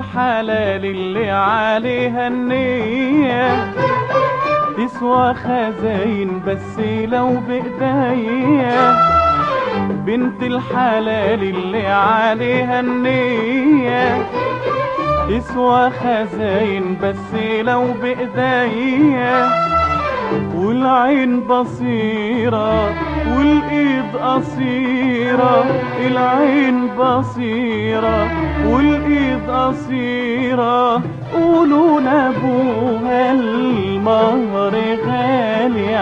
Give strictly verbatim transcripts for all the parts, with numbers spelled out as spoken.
الحلال اللي عليها النية تسوى خزاين بس لو بإيديا. بنت الحلال اللي عليها النية تسوى خزاين بس لو بإيديا. والعين بصيرة والايد قصيرة، العين بصيرة والايد قصيرة. قولوا لابوها المهر غالي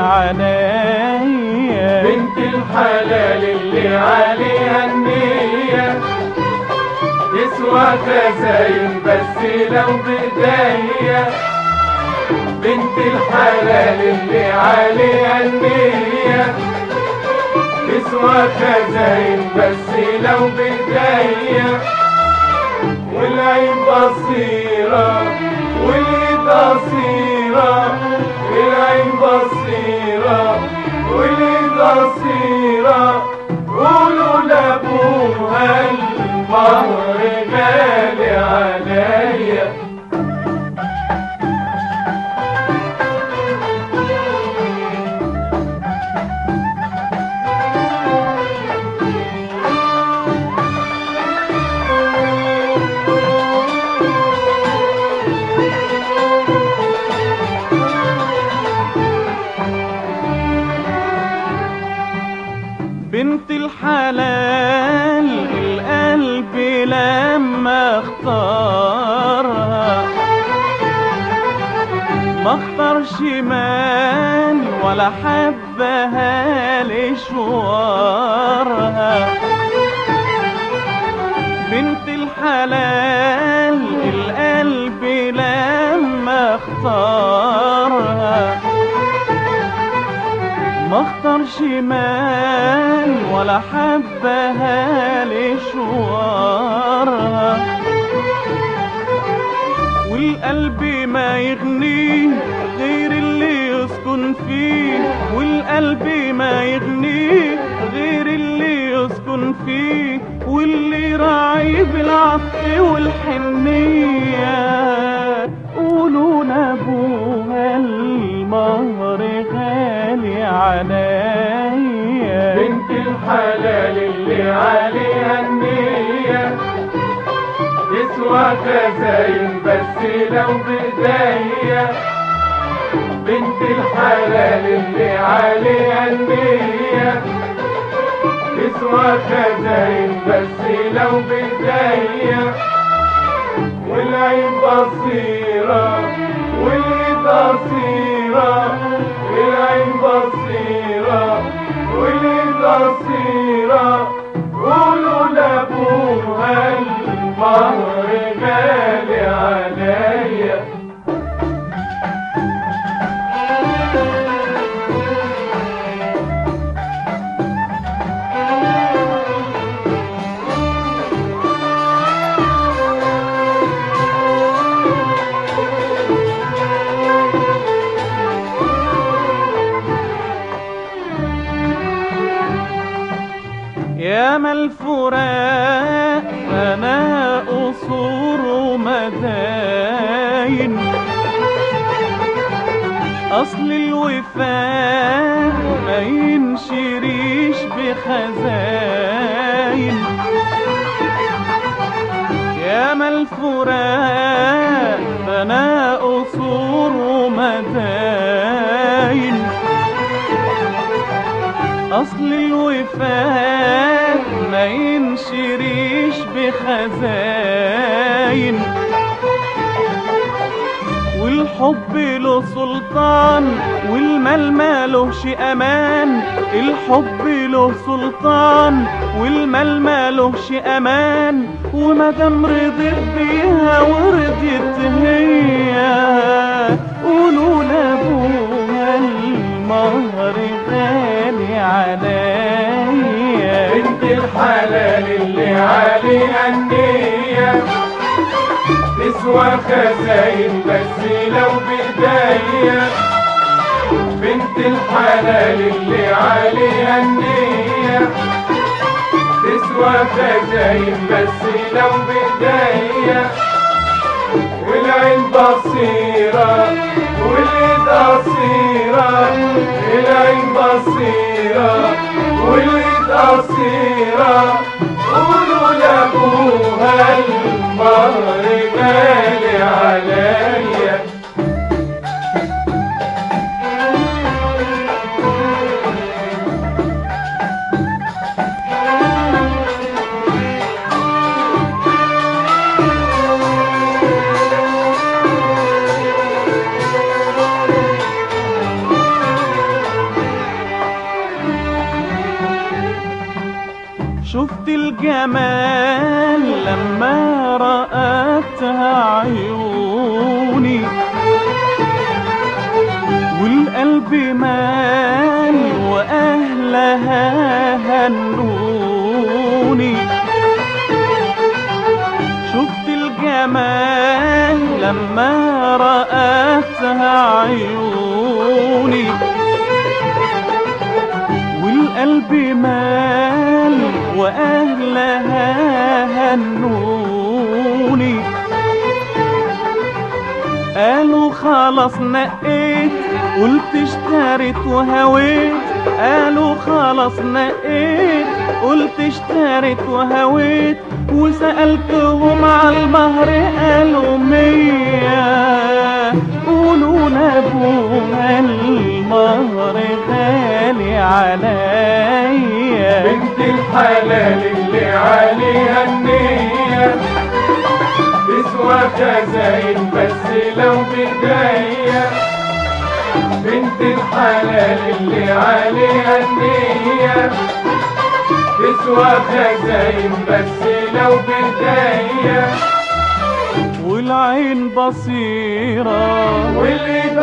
عليا. بنت الحلال اللي عليها النية تسوى خزاين بس لو بإيديا. بنت الحلال اللي عليها النية تسوى خزاين بس لو بإيديا. والعين بصيرة والايد قصيرة، العين بصيرة والايد قصيرة. قولوا لابوها المهر غالي عليا. بنت الحلال القلب لما اختارها ما اختارش مال ولا حبها لشوارها. بنت الحلال القلب لما اختارها ما اختارش مال ولا حبها لشوارها. والقلب ما يغنيه غير اللي يسكن فيه، والقلب ما يغنيه غير اللي يسكن فيه. واللي راعي بالعطف والحنية قولوا لابوها المهر غالي عليا. بنت الحلال اللي عليها النية تسوى خزاين بس لو بإيديا. بنت الحلال اللي عليها النية تسوى خزاين بس لو بإيديا. والعين بصيرة والايد قصيرة، العين بصيرة والايد قصيرة. قولوا لابوها المهر غالي عليا. ياما الفراق أنا قصور ومداين، أصل الوفاء ما ينشريش بخزاين. ياما الفراق أنا قصور ومداين، أصل الوفاء ما ينشريش بخزاين. والحب له سلطان والمال مالهش أمان، الحب له سلطان والمال مالهش أمان. ومادام رضيت بيها ورضيت هي قولوا لابوها المهر غالي عليا. بنت الحلال اللي عليها النية تسوى خزاين بس لو بإيديا. بنت الحلال اللي عليها النية تسوى خزاين بس لو بإيديا. العين بصيرة والإيد قصيرة، العين بصيرة والإيد قصيرة، قولوا لأبوها المهر غالي عليا. شفت الجمال لما رأتها عيوني، والقلب مال وأهلها هنوني. شفت الجمال لما رأتها عيوني، والقلب مال وأهلها هنوني. قالوا خلاص نقيت، قلت اشتريت وهويت. قالوا خلاص نقيت، قلت اشتريت وهويت. وسألتهم على المهر قالوا مية، قولوا لأبوها المهر غالي عليا. بنت الحلال اللي عليها النية تسوى خزاين بس لو بداية. بنت الحلال اللي عليها النية تسوى خزاين بس لو بداية. والعين بصيرة والإيد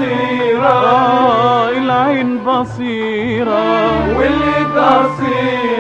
قصيرة، آه العين بصيرة والإيد قصيرة،